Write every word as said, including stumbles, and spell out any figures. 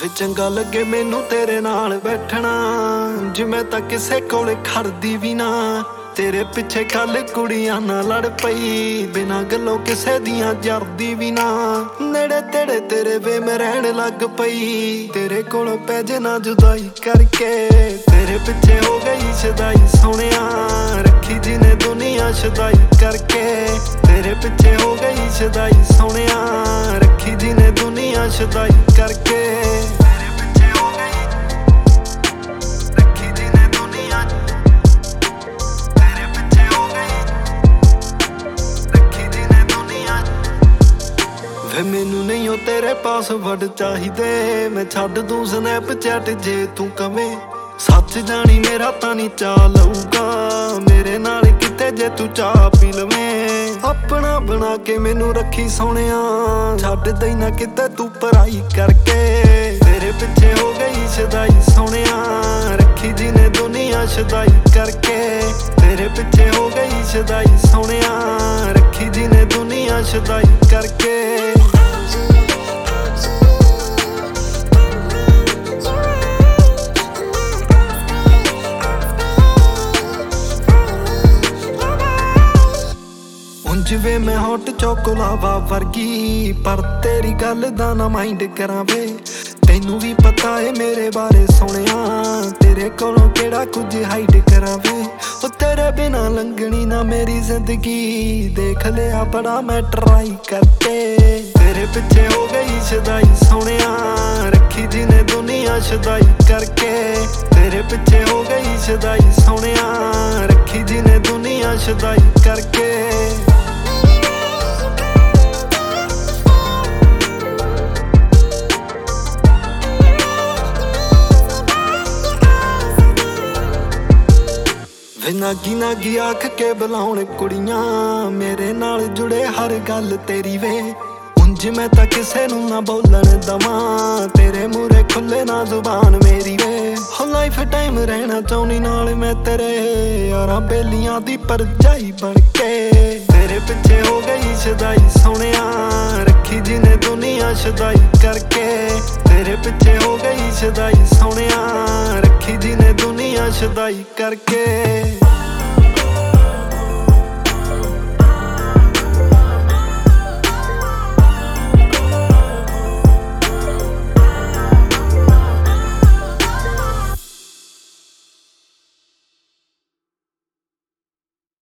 ਵੇ ਚੰਗਾ ਲੱਗੇ ਮੈਨੂੰ ਤੇਰੇ ਨਾਲ ਬੈਠਣਾ, ਜਿਵੇਂ ਤਾਂ ਕਿਸੇ ਕੋਲੇ ਖੜਦੀ ਵੀ ਨਾ। ਤੇਰੇ ਪਿੱਛੇ ਕੱਲ ਕੁੜੀਆਂ ਨਾਲ ਲੜ ਪਈ, ਬਿਨਾਂ ਗੱਲੋਂ ਕਿਸੇ ਦੀਆਂ ਜਰਦੀ ਵੀ ਨਾ। ਨੇੜੇ ਤੇੜੇ ਤੇਰੇ ਵੇ ਮੈਂ ਰਹਿਣ ਲੱਗ ਪਈ, ਤੇਰੇ ਕੋਲੋਂ ਪੈ ਜੇ ਨਾ ਜੁਦਾਈ ਕਰਕੇ। ਤੇਰੇ ਪਿੱਛੇ ਹੋ ਗਈ ਸ਼ਦਾਈ ਸੋਹਣਿਆ, ਰੱਖੀ ਜਿਹਨੇ ਦੁਨੀਆ ਸ਼ਦਾਈ ਕਰਕੇ। ਤੇਰੇ ਪਿੱਛੇ ਹੋ ਗਈ ਸ਼ਦਾਈ ਸੋਹਣਿਆ, ਰੱਖੀ ਜਿਹਨੇ ਦੁਨੀਆ ਸ਼ਦਾਈ ਕਰਕੇ। ਵੇ ਮੈਨੂੰ ਨਹੀਂ ਉਹ ਤੇਰੇ ਪਾਸਵਰਡ ਚਾਹੀਦੇ, ਮੈਂ ਛੱਡ ਦੂੰ ਸਨੈਪਚੈਟ ਜੇ ਤੂੰ ਕਵੇਂ। ਸੱਚ ਜਾਣੀ ਮੇਰਾ ਤਾਂ ਨਹੀਂ ਚਾਹ ਲਊਗਾ, ਮੇਰੇ ਨਾਲ ਕਿਤੇ ਜੇ ਤੂੰ ਚਾਹ ਪੀ ਲਵੇਂ। ਆਪਣਾ ਬਣਾ ਕੇ ਮੈਨੂੰ ਰੱਖੀ ਸੋਹਣਿਆ, ਛੱਡ ਦੇ ਨਾ ਕਿਤੇ ਤੂੰ ਪਰਾਈ ਕਰਕੇ। ਤੇਰੇ ਪਿੱਛੇ ਹੋ ਗਈ ਸ਼ਦਾਈ ਸੋਹਣਿਆ, ਰੱਖੀ ਜਿਹਨੇ ਦੁਨੀਆ ਸ਼ਦਾਈ ਕਰਕੇ। ਤੇਰੇ ਪਿੱਛੇ ਹੋ ਗਈ ਸ਼ਦਾਈ ਸੋਹਣਿਆ, ਰੱਖੀ ਜਿਹਨੇ ਦੁਨੀਆ ਸ਼ਦਾਈ ਕਰਕੇ। ਜਿਵੇਂ ਮੈਂ ਹੌਟ ਚੋਕੋਲਾਵਾ ਵਰਗੀ, ਪਰ ਤੇਰੀ ਗੱਲ ਦਾ ਨਾ ਮਾਈਂਡ ਕਰਾਂ ਵੇ। ਤੈਨੂੰ ਵੀ ਪਤਾ ਏ ਮੇਰੇ ਬਾਰੇ ਸੋਹਣਿਆ, ਤੇਰੇ ਕੋਲੋਂ ਕਿਹੜਾ ਕੁਝ ਹਾਈਡ ਕਰਾਂ ਵੇ। ਉਹ ਤੇਰੇ ਬਿਨਾ ਲੰਘਣੀ ਨਾ ਮੇਰੀ ਜ਼ਿੰਦਗੀ, ਦੇਖ ਲਿਆ ਬੜਾ ਮੈਂ ਟਰਾਈ ਕਰਕੇ। ਤੇਰੇ ਪਿੱਛੇ ਹੋ ਗਈ ਸ਼ਦਾਈ ਸੋਹਣਿਆ, ਰੱਖੀ ਜਿਹਨੇ ਦੁਨੀਆ ਸ਼ਦਾਈ ਕਰਕੇ। ਤੇਰੇ ਪਿੱਛੇ ਹੋ ਗਈ ਸ਼ਦਾਈ ਸੋਹਣਿਆ, ਰੱਖੀ ਜਿਹਨੇ ਦੁਨੀਆ ਸ਼ਦਾਈ ਕਰਕੇ। ਵੇ ਨਾਗੀ ਨਾਗੀ ਆਖ ਕੇ ਬੁਲਾਉਣ ਕੁੜੀਆਂ, ਮੇਰੇ ਨਾਲ ਜੁੜੇ ਹਰ ਗੱਲ ਤੇਰੀ ਵੇ। ਉਂਝ ਮੈਂ ਤਾਂ ਕਿਸੇ ਨੂੰ ਨਾ ਬੋਲਣ ਦਵਾਂ, ਤੇਰੇ ਮੂਹਰੇ ਖੁੱਲੇ ਨਾ ਜ਼ੁਬਾਨ ਮੇਰੀ ਵੇ। ਹੋ ਲਾਈਫ ਟਾਈਮ ਰਹਿਣਾ ਚਾਹੁੰਦੀ ਨਾਲ ਮੈਂ ਤੇਰੇ, ਯਾਰਾਂ ਬੇਲੀਆਂ ਦੀ ਪਰਜਾਈ ਬਣ ਕੇ। ਤੇਰੇ ਪਿੱਛੇ ਹੋ ਗਈ ਸ਼ਦਾਈ ਸੋਹਣਿਆ, ਰੱਖੀ ਜਿਹਨੇ ਦੁਨੀਆ ਸ਼ਦਾਈ ਕਰਕੇ। ਤੇਰੇ ਪਿੱਛੇ ਹੋ ਗਈ ਸ਼ਦਾਈ ਸੋਹਣਿਆ, ਰੱਖੀ ਜਿਹਨੇ ਦੁਨੀਆ ਸ਼ਦਾਈ ਕਰਕੇ।